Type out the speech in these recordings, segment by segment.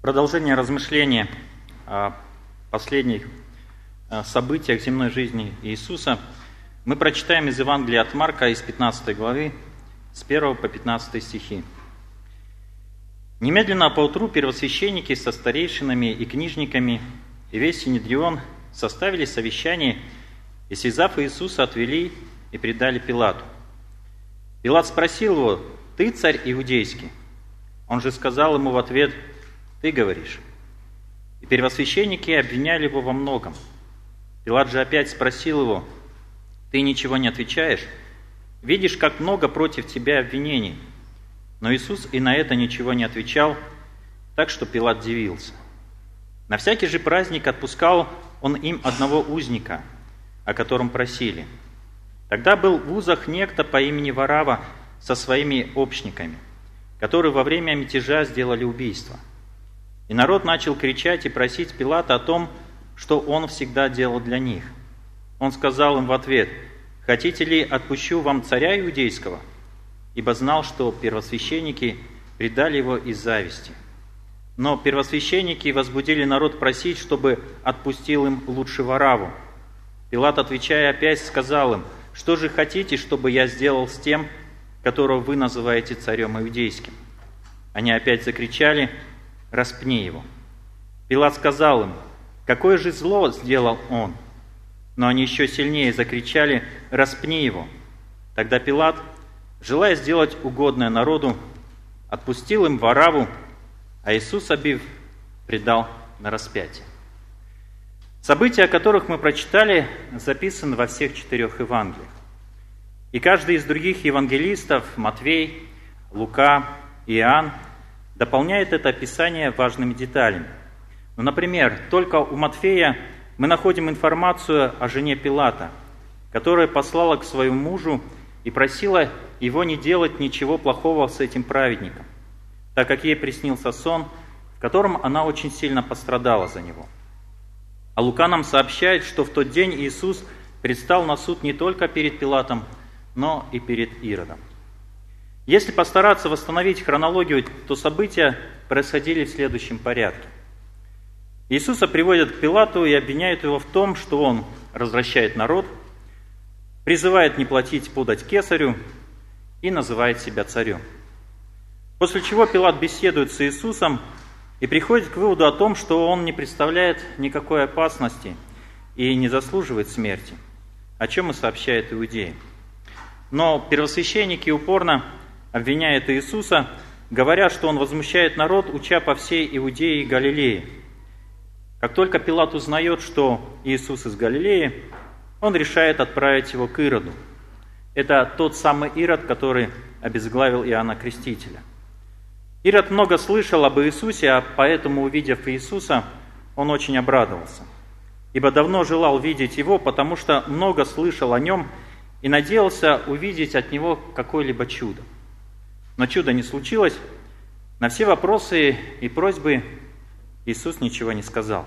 Продолжение размышления о последних событиях земной жизни Иисуса мы прочитаем из Евангелия от Марка, из 15 главы, с 1 по 15 стихи. «Немедленно поутру первосвященники со старейшинами и книжниками и весь Синедрион составили совещание, и, связав Иисуса, отвели и предали Пилату. Пилат спросил его: «Ты царь иудейский?» Он же сказал ему в ответ: «Ты говоришь». И первосвященники обвиняли его во многом. Пилат же опять спросил его: «Ты ничего не отвечаешь? Видишь, как много против тебя обвинений». Но Иисус и на это ничего не отвечал, так что Пилат дивился. На всякий же праздник отпускал он им одного узника, о котором просили. Тогда был в узах некто по имени Варава со своими общниками, которые во время мятежа сделали убийство. И народ начал кричать и просить Пилата о том, что он всегда делал для них. Он сказал им в ответ: «Хотите ли, отпущу вам царя иудейского?» Ибо знал, что первосвященники предали его из зависти. Но первосвященники возбудили народ просить, чтобы отпустил им лучше Вараву. Пилат, отвечая опять, сказал им: «Что же хотите, чтобы я сделал с тем, которого вы называете царем иудейским?» Они опять закричали: «Распни его!» Пилат сказал им: «Какое же зло сделал он?» Но они еще сильнее закричали: «Распни его!» Тогда Пилат, желая сделать угодное народу, отпустил им Вараву, а Иисуса, бив, предал на распятие. События, о которых мы прочитали, записаны во всех 4 Евангелиях. И каждый из других евангелистов, Матвей, Лука, Иоанн, дополняет это описание важными деталями. Ну, например, только у Матфея мы находим информацию о жене Пилата, которая послала к своему мужу и просила его не делать ничего плохого с этим праведником, так как ей приснился сон, в котором она очень сильно пострадала за него. А Лука нам сообщает, что в тот день Иисус предстал на суд не только перед Пилатом, но и перед Иродом. Если постараться восстановить хронологию, то события происходили в следующем порядке. Иисуса приводят к Пилату и обвиняют его в том, что он развращает народ, призывает не платить подать кесарю и называет себя царем. После чего Пилат беседует с Иисусом и приходит к выводу о том, что он не представляет никакой опасности и не заслуживает смерти, о чем и сообщает иудеям. Но первосвященники упорно обвиняют Иисуса, говоря, что он возмущает народ, уча по всей Иудее и Галилее. Как только Пилат узнает, что Иисус из Галилеи, он решает отправить его к Ироду. Это тот самый Ирод, который обезглавил Иоанна Крестителя. Ирод много слышал об Иисусе, а поэтому, увидев Иисуса, он очень обрадовался, ибо давно желал видеть его, потому что много слышал о нем и надеялся увидеть от него какое-либо чудо. Но чуда не случилось. На все вопросы и просьбы Иисус ничего не сказал.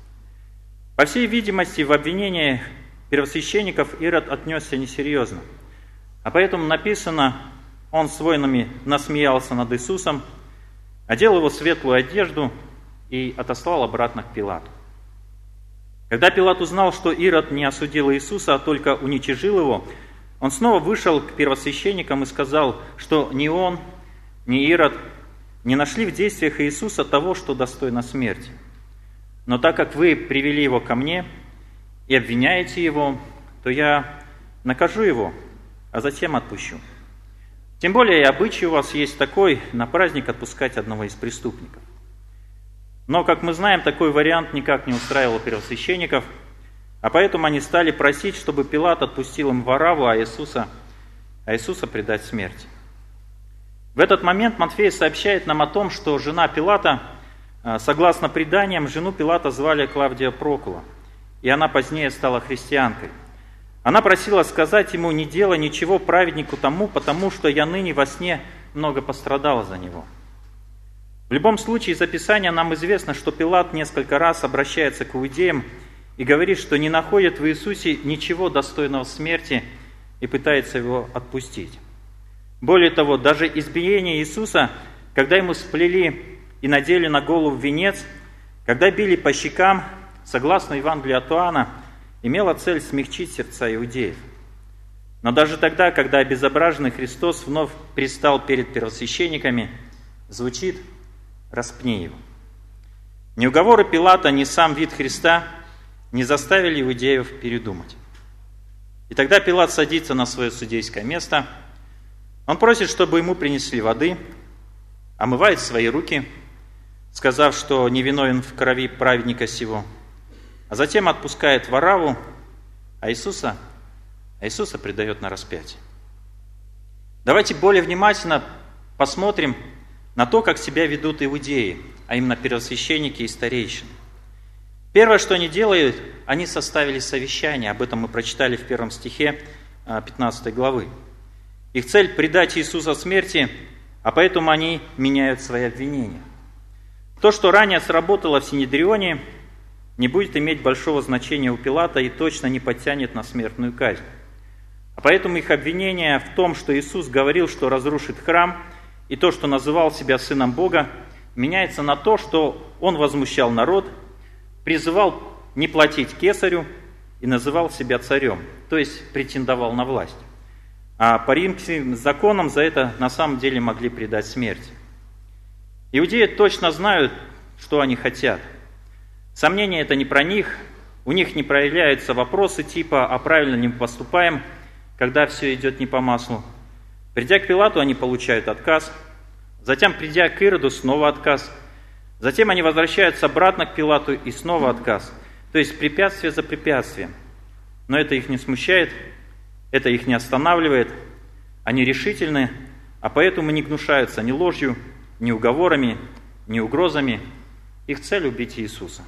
По всей видимости, в обвинении первосвященников Ирод отнесся несерьезно. А поэтому написано: он с воинами насмеялся над Иисусом, одел его в светлую одежду и отослал обратно к Пилату. Когда Пилат узнал, что Ирод не осудил Иисуса, а только уничижил его, он снова вышел к первосвященникам и сказал, что ни он, ни Ирод не нашли в действиях Иисуса того, что достойно смерти. Но так как вы привели его ко мне и обвиняете его, то я накажу его, а затем отпущу. Тем более и обычай у вас есть такой, на праздник отпускать одного из преступников. Но, как мы знаем, такой вариант никак не устраивал первосвященников, а поэтому они стали просить, чтобы Пилат отпустил им Вараву, а Иисуса предать смерти. В этот момент Матфей сообщает нам о том, что жена Пилата, согласно преданиям, жену Пилата звали Клавдия Прокула, и она позднее стала христианкой. Она просила сказать ему: «Не делай ничего праведнику тому, потому что я ныне во сне много пострадала за него». В любом случае, из Писания нам известно, что Пилат несколько раз обращается к иудеям и говорит, что не находит в Иисусе ничего достойного смерти и пытается его отпустить. Более того, даже избиение Иисуса, когда ему сплели и надели на голову венец, когда били по щекам, согласно Евангелию от Иоанна, имела цель смягчить сердца иудеев. Но даже тогда, когда обезображенный Христос вновь предстал перед первосвященниками, звучит: «Распни его». Ни уговоры Пилата, ни сам вид Христа не заставили иудеев передумать. И тогда Пилат садится на свое судейское место. Он просит, чтобы ему принесли воды, омывает свои руки, сказав, что не виновен в крови праведника сего, а затем отпускает Варавву, а Иисуса предает на распятие. Давайте более внимательно посмотрим на то, как себя ведут иудеи, а именно первосвященники и старейшины. Первое, что они делают, они составили совещание. Об этом мы прочитали в 1 стихе 15 главы. Их цель – предать Иисуса смерти, а поэтому они меняют свои обвинения. То, что ранее сработало в Синедрионе, не будет иметь большого значения у Пилата и точно не подтянет на смертную казнь. А поэтому их обвинение в том, что Иисус говорил, что разрушит храм, и то, что называл себя Сыном Бога, меняется на то, что Он возмущал народ, призывал не платить кесарю и называл себя царем, то есть претендовал на власть. А по римским законам за это на самом деле могли предать смерти. Иудеи точно знают, что они хотят. Сомнения это не про них, у них не проявляются вопросы типа «а правильно ли мы поступаем?», когда все идет не по маслу. Придя к Пилату, они получают отказ, затем, придя к Ироду, снова отказ, затем они возвращаются обратно к Пилату и снова отказ, то есть препятствие за препятствием. Но это их не смущает, это их не останавливает, они решительны, а поэтому не гнушаются ни ложью, ни уговорами, ни угрозами. Их цель – убить Иисуса.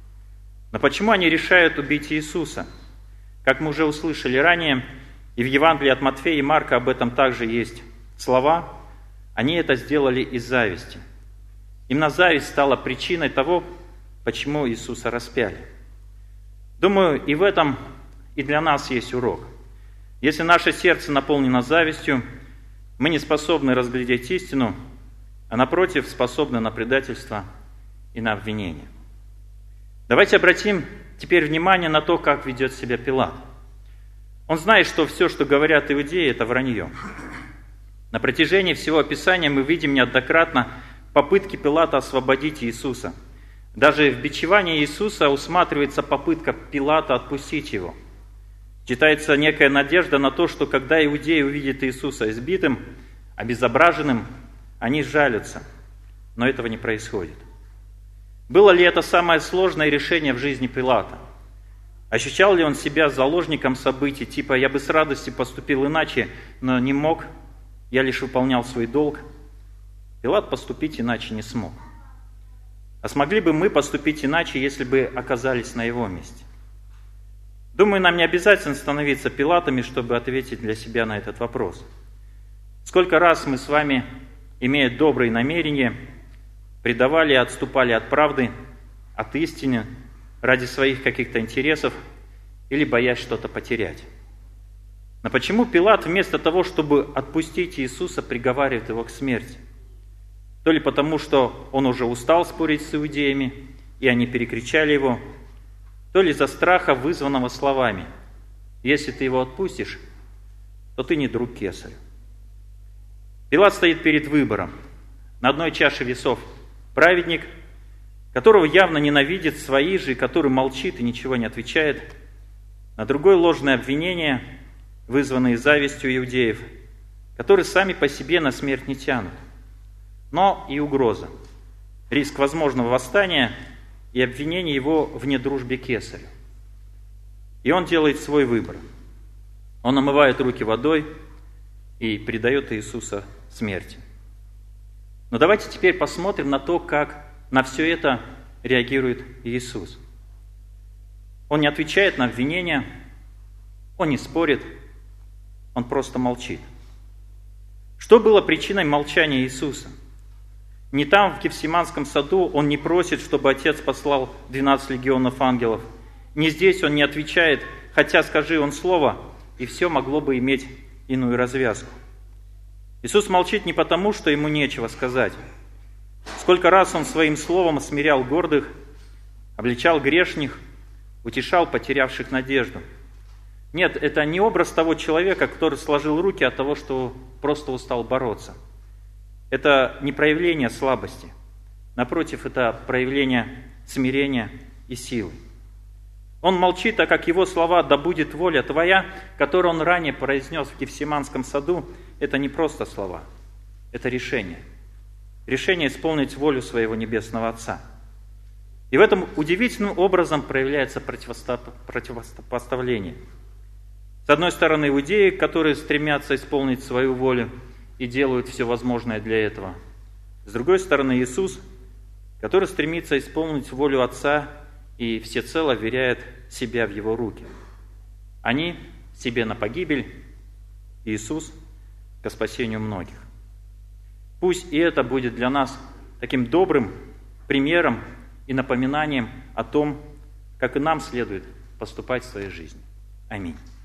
Но почему они решают убить Иисуса? Как мы уже услышали ранее, и в Евангелии от Матфея и Марка об этом также есть слова, они это сделали из зависти. Именно зависть стала причиной того, почему Иисуса распяли. Думаю, и в этом и для нас есть урок. Если наше сердце наполнено завистью, мы не способны разглядеть истину, а напротив способны на предательство и на обвинение. Давайте обратим теперь внимание на то, как ведет себя Пилат. Он знает, что все, что говорят иудеи, это вранье. На протяжении всего описания мы видим неоднократно попытки Пилата освободить Иисуса. Даже в бичевании Иисуса усматривается попытка Пилата отпустить его. Читается некая надежда на то, что когда иудеи увидят Иисуса избитым, обезображенным, они сжалятся. Но этого не происходит. Было ли это самое сложное решение в жизни Пилата? Ощущал ли он себя заложником событий, типа «я бы с радостью поступил иначе, но не мог, я лишь выполнял свой долг»? Пилат поступить иначе не смог. А смогли бы мы поступить иначе, если бы оказались на его месте? Думаю, нам не обязательно становиться Пилатами, чтобы ответить для себя на этот вопрос. Сколько раз мы с вами, имея добрые намерения, предавали и отступали от правды, от истины, ради своих каких-то интересов или боясь что-то потерять. Но почему Пилат вместо того, чтобы отпустить Иисуса, приговаривает его к смерти? То ли потому, что он уже устал спорить с иудеями, и они перекричали его, то ли из-за страха, вызванного словами: «Если ты его отпустишь, то ты не друг кесарю». Пилат стоит перед выбором. На одной чаше весов праведник, которого явно ненавидят свои же, который молчит и ничего не отвечает. На другой ложное обвинение, вызванное завистью иудеев, которые сами по себе на смерть не тянут. Но и угроза, риск возможного восстания и обвинение его в недружбе кесарю. И он делает свой выбор. Он омывает руки водой и предает Иисуса смерти. Но давайте теперь посмотрим на то, как на все это реагирует Иисус. Он не отвечает на обвинения, он не спорит, он просто молчит. Что было причиной молчания Иисуса? Не там, в Гефсиманском саду, он не просит, чтобы Отец послал 12 легионов ангелов. Не здесь он не отвечает, хотя скажи он слово, и все могло бы иметь иную развязку. Иисус молчит не потому, что ему нечего сказать. Сколько раз Он своим словом смирял гордых, обличал грешных, утешал потерявших надежду. Нет, это не образ того человека, который сложил руки от того, что просто устал бороться. Это не проявление слабости. Напротив, это проявление смирения и силы. Он молчит, так как его слова «да будет воля твоя», которые он ранее произнес в Гефсиманском саду, это не просто слова, это решение. Решение исполнить волю своего Небесного Отца. И в этом удивительным образом проявляется противопоставление. С одной стороны, иудеи, которые стремятся исполнить свою волю и делают все возможное для этого. С другой стороны, Иисус, который стремится исполнить волю Отца и всецело веряет себя в Его руки. Они себе на погибель, Иисус ко спасению многих. Пусть и это будет для нас таким добрым примером и напоминанием о том, как и нам следует поступать в своей жизни. Аминь.